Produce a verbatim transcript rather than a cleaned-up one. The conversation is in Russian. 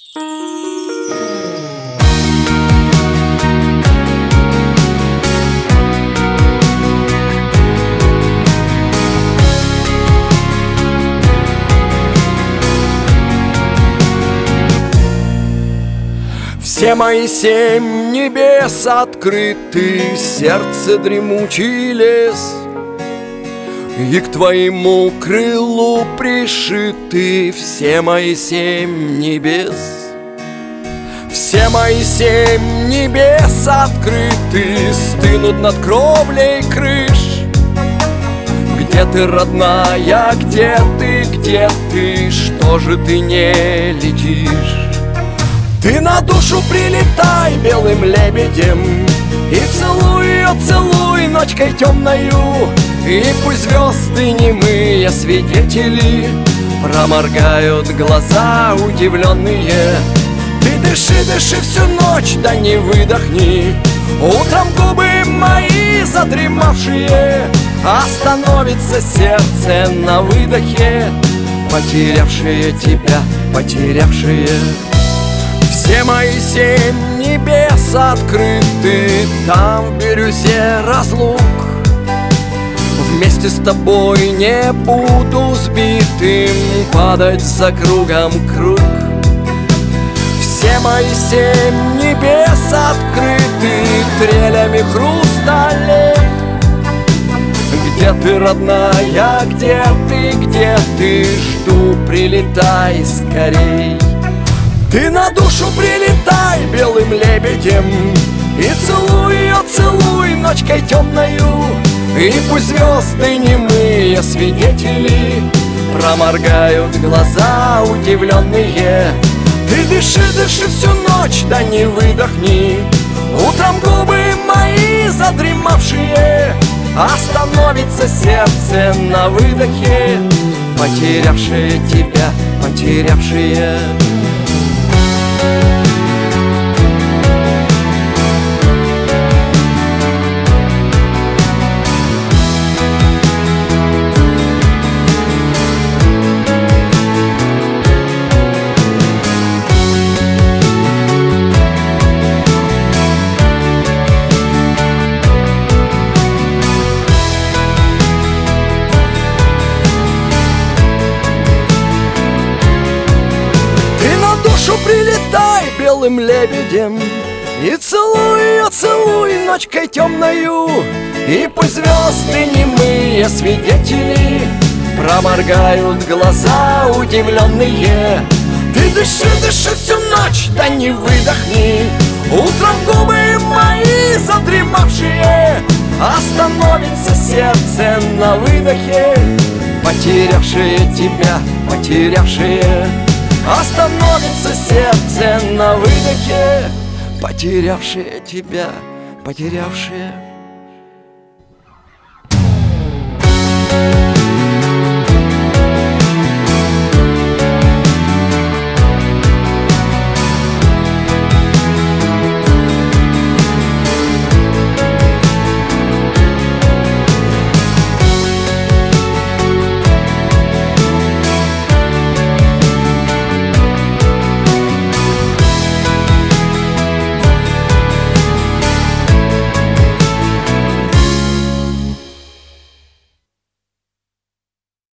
Все мои семь небес открыты, сердце дремучий лес, и к твоему крылу пришиты все мои семь небес. Все мои семь небес открыты, стынут над кровлей крыш. Где ты, родная, где ты, где ты, что же ты не летишь? Ты на душу прилетай белым лебедем и целуй ее, целуй ночкой темною, и пусть звезды немые свидетели проморгают глаза удивленные. Ты дыши, дыши всю ночь, да не выдохни. Утром губы мои задремавшие, остановится сердце на выдохе, потерявшие тебя, потерявшие. Все мои семь небес открыты, там в бирюзе разлук. Вместе с тобой не буду сбитым падать за кругом круг. Все мои семь небес открыты трелями хрусталей. Где ты, родная, где ты, где ты, жду, прилетай скорей. Ты на душу прилетай белым лебедем и целуй ее, целуй ночкой темною, и пусть звезды немые свидетели проморгают глаза удивленные. Ты дыши, дыши всю ночь, да не выдохни. Утром губы мои задремавшие, остановится сердце на выдохе, потерявшие тебя, потерявшие. Прилетай белым лебедем и целуй ее, целуй ночкой темною, и пусть звезды немые свидетели проморгают глаза удивленные. Ты дыши, дыши всю ночь, да не выдохни. Утром губы мои задремавшие, остановится сердце на выдохе, потерявшие тебя, потерявшие. Остановится сердце на выдохе, потерявшие тебя, потерявшие.